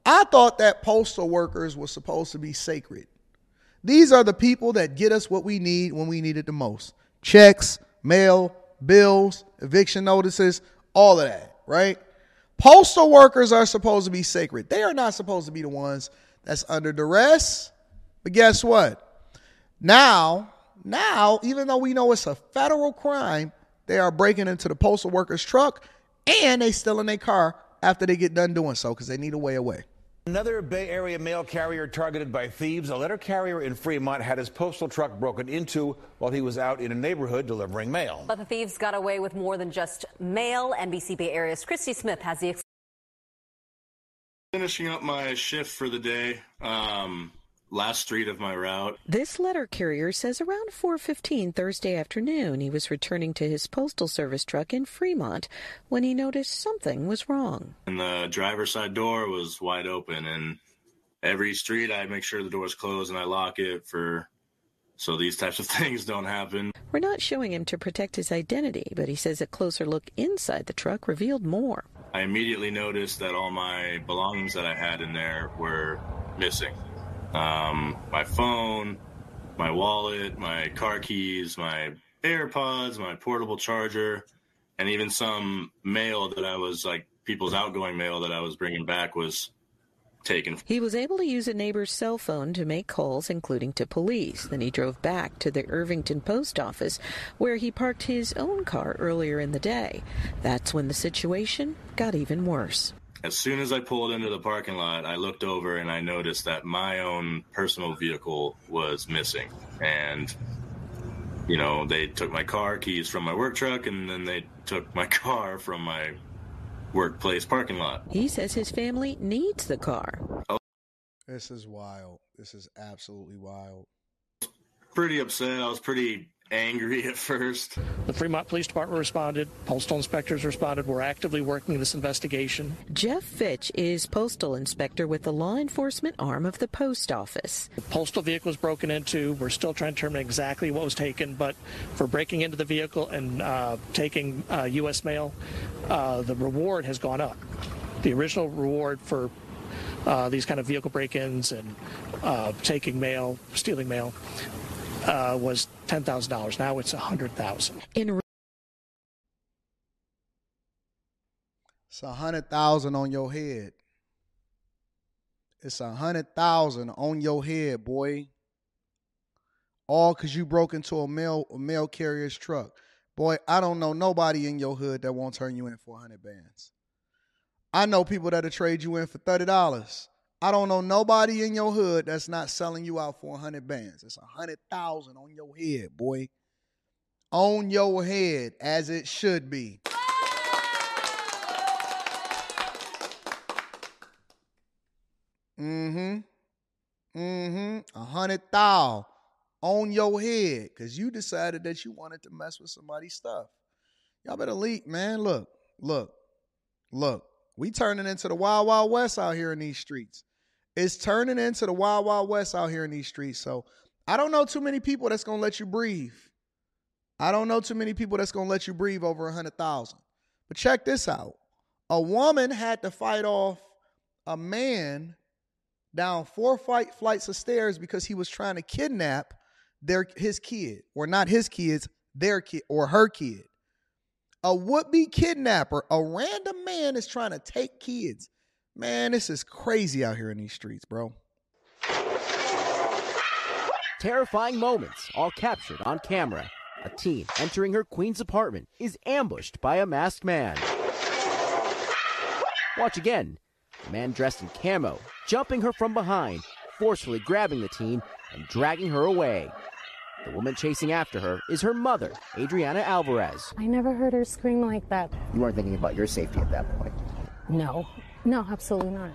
I thought that postal workers were supposed to be sacred. These are the people that get us what we need when we need it the most. Checks, mail, bills, eviction notices, all of that, right? Postal workers are supposed to be sacred. They are not supposed to be the ones that's under duress. But guess what? Now, even though we know it's a federal crime, they are breaking into the postal workers' truck and they stealing their car after they get done doing so because they need a way away. Another Bay Area mail carrier targeted by thieves. A letter carrier in Fremont had his postal truck broken into while he was out in a neighborhood delivering mail. But the thieves got away with more than just mail. NBC Bay Area's Christy Smith has the... Finishing up my shift for the day, last street of my route. This letter carrier says around 4:15 Thursday afternoon, he was returning to his postal service truck in Fremont when he noticed something was wrong. And the driver's side door was wide open, and every street I make sure the door's closed and I lock it so these types of things don't happen. We're not showing him to protect his identity, but he says a closer look inside the truck revealed more. I immediately noticed that all my belongings that I had in there were missing. My phone, my wallet, my car keys, my AirPods, my portable charger, and even some mail that I was people's outgoing mail that I was bringing back was taken. He was able to use a neighbor's cell phone to make calls, including to police. Then he drove back to the Irvington post office, where he parked his own car earlier in the day. That's when the situation got even worse. As soon as I pulled into the parking lot, I looked over and I noticed that my own personal vehicle was missing. And, they took my car keys from my work truck, and then they took my car from my workplace parking lot. He says his family needs the car. This is wild. This is absolutely wild. Pretty upset. I was pretty angry at first. The Fremont Police Department responded. Postal inspectors responded. We're actively working this investigation. Jeff Fitch is postal inspector with the law enforcement arm of the post office. The postal vehicle was broken into. We're still trying to determine exactly what was taken, but for breaking into the vehicle and taking U.S. mail, the reward has gone up. The original reward for these kind of vehicle break-ins and taking mail, stealing mail, was $10,000. Now it's $100,000. It's $100,000 on your head. It's $100,000 on your head, boy. All because you broke into a mail carrier's truck. Boy, I don't know nobody in your hood that won't turn you in for 100 bands. I know people that'll trade you in for $30. I don't know nobody in your hood that's not selling you out for 100 bands. It's $100,000 on your head, boy. On your head, as it should be. $100,000 on your head because you decided that you wanted to mess with somebody's stuff. Y'all better leap, man. Look. We turning into the Wild Wild West out here in these streets. It's turning into the Wild Wild West out here in these streets. So I don't know too many people that's going to let you breathe. I don't know too many people that's going to let you breathe over 100,000. But check this out. A woman had to fight off a man down 4 flights of stairs because he was trying to kidnap his kid. Or not his kids, their kid or her kid. A would-be kidnapper, a random man is trying to take kids. Man, this is crazy out here in these streets, bro. Terrifying moments, all captured on camera. A teen entering her queen's apartment is ambushed by a masked man. Watch again. A man dressed in camo, jumping her from behind, forcefully grabbing the teen and dragging her away. The woman chasing after her is her mother, Adriana Alvarez. I never heard her scream like that. You weren't thinking about your safety at that point? No, absolutely not.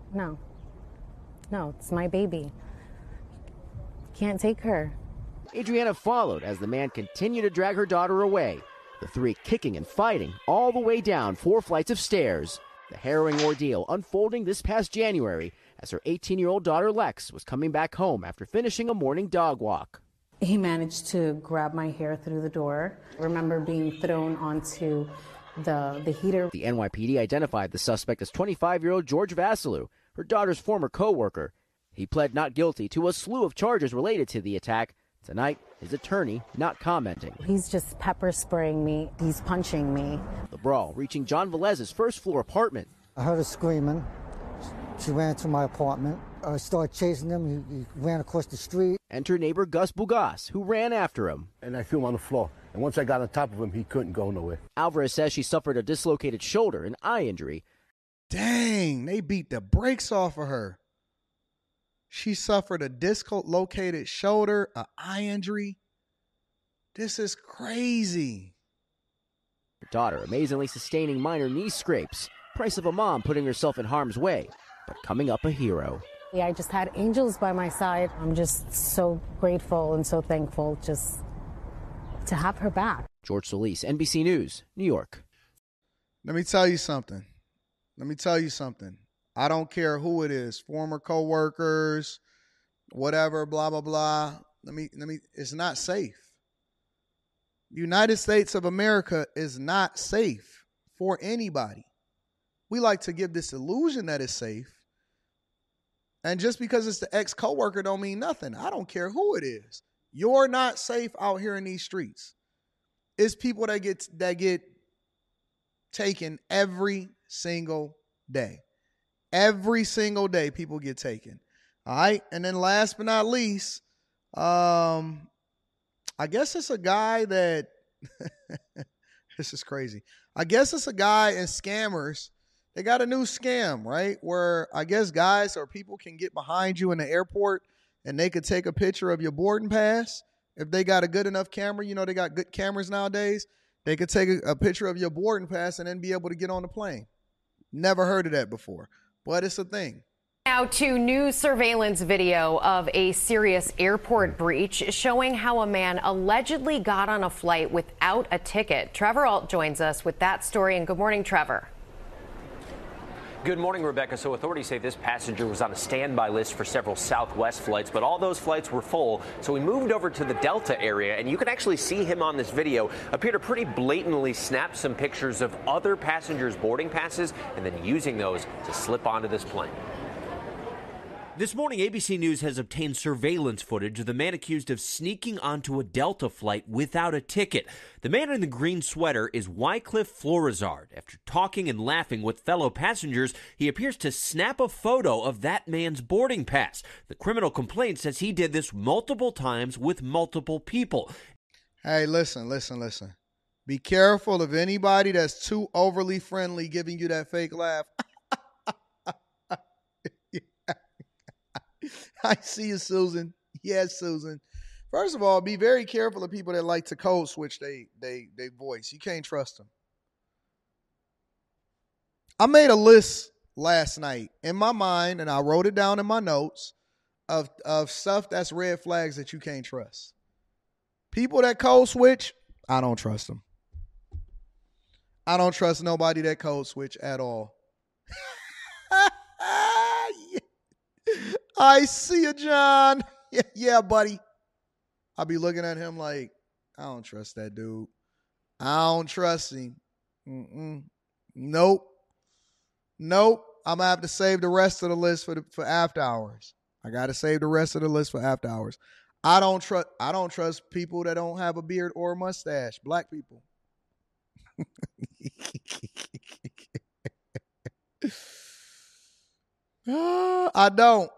No, it's my baby. Can't take her. Adriana followed as the man continued to drag her daughter away, the three kicking and fighting all the way down 4 flights of stairs. The harrowing ordeal unfolding this past January as her 18-year-old daughter Lex was coming back home after finishing a morning dog walk. He managed to grab my hair through the door. I remember being thrown onto the heater. The NYPD identified the suspect as 25-year-old George Vasilou. her daughter's former co-worker. He pled not guilty to a slew of charges related to the attack. Tonight, his attorney not commenting. He's just pepper spraying me. He's punching me. The brawl reaching John Velez's first-floor apartment. I heard her screaming. She ran to my apartment. I started chasing him. He ran across the street. Enter neighbor Gus Bugas, who ran after him. And I threw him on the floor. And once I got on top of him, he couldn't go nowhere. Alvarez says she suffered a dislocated shoulder and eye injury. Dang, they beat the brakes off of her. She suffered a dislocated shoulder, an eye injury. This is crazy. Her daughter amazingly sustaining minor knee scrapes. Price of a mom putting herself in harm's way, but coming up a hero. Yeah, I just had angels by my side. I'm just so grateful and so thankful just to have her back. George Solis, NBC News, New York. Let me tell you something. I don't care who it is, former co-workers, whatever, blah, blah, blah. It's not safe. United States of America is not safe for anybody. We like to give this illusion that it's safe. And just because it's the ex-coworker don't mean nothing. I don't care who it is. You're not safe out here in these streets. It's people that get taken every single day. Every single day people get taken. All right. And then last but not least, I guess it's a guy that this is crazy. I guess it's a guy and scammers. They got a new scam, right? Where I guess guys or people can get behind you in the airport and they could take a picture of your boarding pass. If they got a good enough camera, they got good cameras nowadays. They could take a picture of your boarding pass and then be able to get on the plane. Never heard of that before, but it's a thing. Now to new surveillance video of a serious airport breach showing how a man allegedly got on a flight without a ticket. Trevor Alt joins us with that story, and good morning, Trevor. Good morning, Rebecca. So authorities say this passenger was on a standby list for several Southwest flights, but all those flights were full. So we moved over to the Delta area, and you can actually see him on this video appear to pretty blatantly snap some pictures of other passengers' boarding passes and then using those to slip onto this plane. This morning, ABC News has obtained surveillance footage of the man accused of sneaking onto a Delta flight without a ticket. The man in the green sweater is Wycliffe Florizard. After talking and laughing with fellow passengers, he appears to snap a photo of that man's boarding pass. The criminal complaint says he did this multiple times with multiple people. Hey, listen. Be careful of anybody that's too overly friendly giving you that fake laugh. I see you, Susan. Yes, Susan. First of all, be very careful of people that like to code switch they voice. You can't trust them. I made a list last night in my mind, and I wrote it down in my notes of stuff that's red flags that you can't trust. People that code switch, I don't trust them. I don't trust nobody that code switch at all. I see you, John. Yeah, buddy. I'll be looking at him like, I don't trust that dude. I don't trust him. Nope. I'm going to have to save the rest of the list for after hours. I got to save the rest of the list for after hours. I don't trust people that don't have a beard or a mustache. Black people. I don't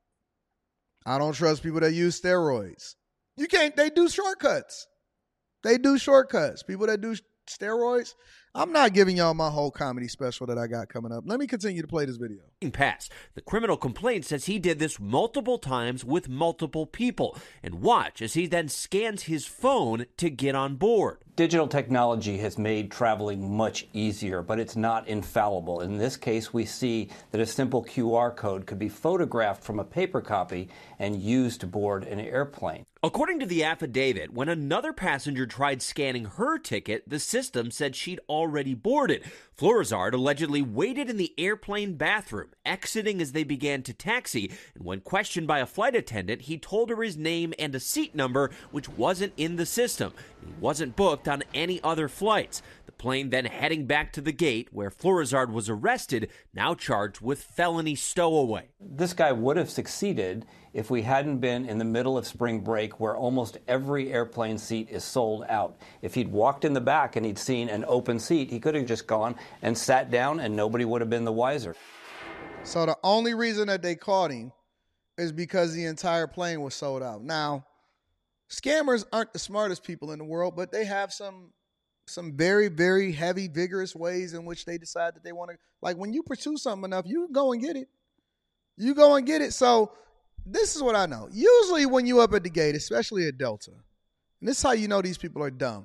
trust people that use steroids. They do shortcuts. People that do steroids. I'm not giving y'all my whole comedy special that I got coming up. Let me continue to play this video. Pass. The criminal complaint says he did this multiple times with multiple people. And watch as he then scans his phone to get on board. Digital technology has made traveling much easier, but it's not infallible. In this case, we see that a simple QR code could be photographed from a paper copy and used to board an airplane. According to the affidavit, when another passenger tried scanning her ticket, the system said she'd already boarded. Florizard allegedly waited in the airplane bathroom, exiting as they began to taxi, and when questioned by a flight attendant, he told her his name and a seat number, which wasn't in the system. He wasn't booked on any other flights. The plane then heading back to the gate where Florizard was arrested, now charged with felony stowaway. This guy would have succeeded if we hadn't been in the middle of spring break where almost every airplane seat is sold out. If he'd walked in the back and he'd seen an open seat, he could have just gone and sat down and nobody would have been the wiser. So the only reason that they caught him is because the entire plane was sold out. Now, scammers aren't the smartest people in the world, but they have some very, very heavy, vigorous ways in which they decide that they want to. Like when you pursue something enough, you go and get it. You go and get it. So this is what I know. Usually when you up at the gate, especially at Delta, and this is how you know these people are dumb.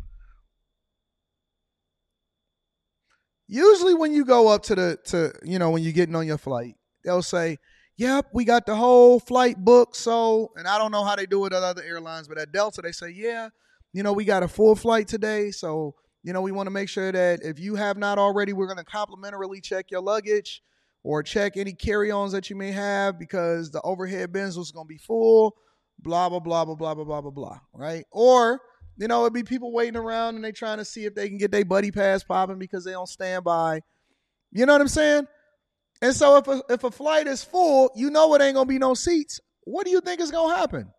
Usually when you go up to when you're getting on your flight, they'll say, yep, we got the whole flight booked. So, and I don't know how they do it at other airlines, but at Delta, they say, yeah, we got a full flight today. So, we want to make sure that if you have not already, we're going to complimentarily check your luggage or check any carry-ons that you may have because the overhead bins was going to be full, blah, blah, blah, blah, blah, blah, blah, blah, blah, right? Or, it'd be people waiting around and they trying to see if they can get their buddy pass popping because they on standby. You know what I'm saying? And so if a flight is full, it ain't going to be no seats. What do you think is going to happen?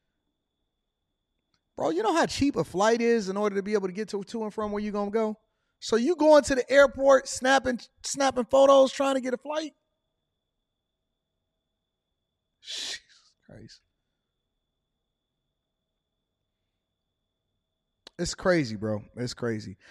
Bro, you know how cheap a flight is in order to be able to get to and from where you're going to go? So you going to the airport snapping photos trying to get a flight? Jesus Christ. It's crazy, bro. It's crazy.